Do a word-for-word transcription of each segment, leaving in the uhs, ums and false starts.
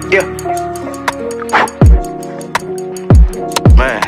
Yeah. Man.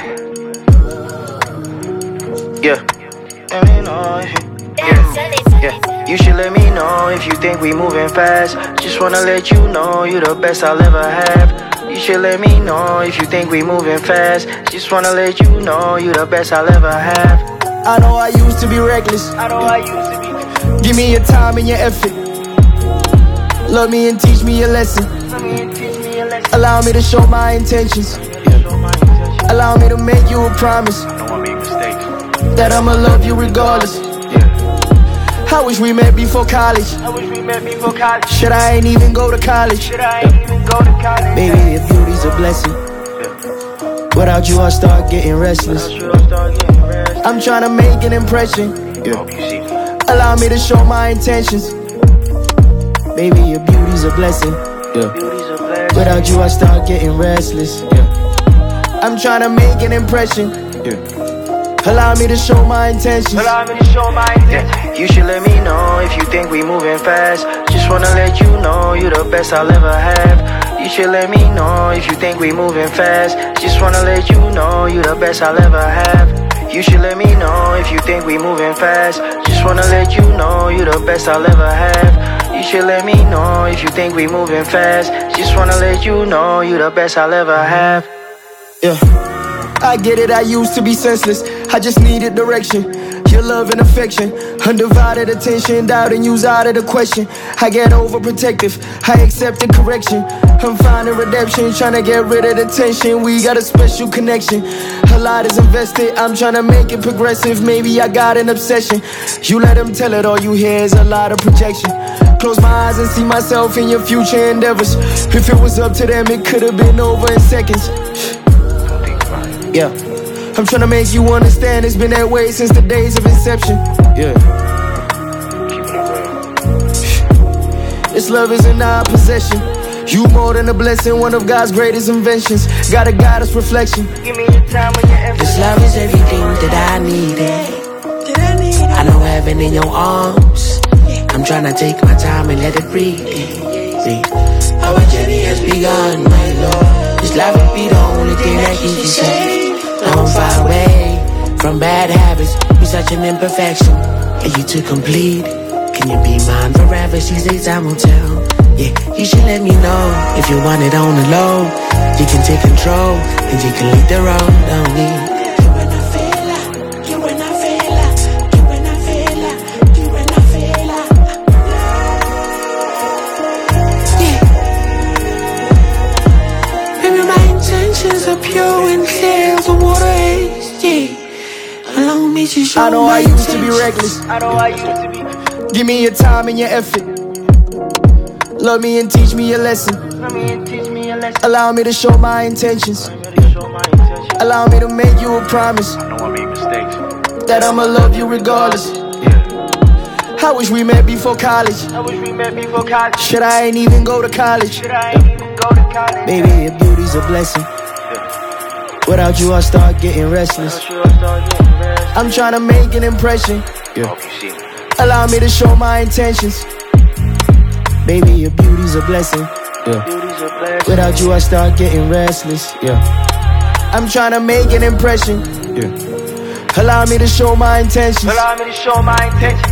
Yeah. Let me know if you, yeah, yeah. You should let me know if you think we moving fast. Just wanna let you know you the best I'll ever have. You should let me know if you think we moving fast. Just wanna let you know you the best I'll ever have. I know I used to be reckless. I know I used to be. Give me your time and your effort. Love me and teach me a lesson. Love me and teach me a lesson. Allow me to show my intentions. Yeah. Allow me to make you a promise. I know I make mistakes. That I'ma love you regardless. Yeah. I wish we met before college. I wish we met before college. Should I ain't even go to college? Should I ain't even go to college? Baby, your beauty's a blessing. Yeah. Without you, I start getting restless. Without you, I start getting restless. I'm trying to make an impression. Yeah. Hope you see me. Allow me to show my intentions. Baby, your beauty's a blessing. Yeah. Beauty's a blessing. Without you, I start getting restless. Yeah. I'm trying to make an impression. Yeah. Allow me to show my intentions. Allow me to show my intentions. Yeah. You should let me know if you think we moving fast. Just wanna let you know you the best I'll ever have. You should let me know if you think we moving fast. Just wanna let you know you the best I'll ever have. You should let me know if you think we moving fast. Just wanna let you know you the best I'll ever have. You should let me know if you think we moving fast. Just wanna let you know you the best I'll ever have. Yeah, I get it, I used to be senseless. I just needed direction. Your love and affection, undivided attention, doubting you's out of the question. I get overprotective, I accepted correction. I'm finding redemption, trying to get rid of the tension. We got a special connection, a lot is invested. I'm trying to make it progressive, maybe I got an obsession. You let them tell it, all you hear is a lot of projection. Close my eyes and see myself in your future endeavors. If it was up to them, it could have been over in seconds. Yeah, I'm trying to make you understand it's been that way since the days of inception. Yeah. This love is in our possession. You more than a blessing, one of God's greatest inventions. Gotta guide us reflection. Give me your time and your effort. This love is everything that I needed. I know heaven in your arms. I'm trying to take my time and let it breathe. Our journey has begun, my Lord. This life will be the only thing that keeps me safe. Now I'm far away from bad habits. You're such an imperfection, and you too complete. Can you be mine forever? She says time will tell. Yeah, you should let me know if you want it on the low. You can take control, and you can lead the road. Don't need. Are pure and clear as a water haze, yeah. Allow me to show I know my I used to be intentions. reckless. I know I used to be. Give me your time and your effort. Love me and teach me a lesson. Love me and teach me a lesson. Allow me to show my intentions. Allow me to show my intentions. Allow me to make you a promise. I know I make mistakes. That I'ma love you regardless. Yeah. I wish we met before college. I wish we met before college. Should I ain't even go to college? Should I ain't even go to college? Baby, your beauty's a blessing. Without you, I start getting restless. I'm trying to make an impression. Yeah. Hope you see me. Allow me to show my intentions. Baby, your beauty's a blessing. Yeah. Beauty's a blessing. Without you, I start getting restless. Yeah. I'm trying to make an impression. Yeah. Allow me to show my intentions. Allow me to show my intentions.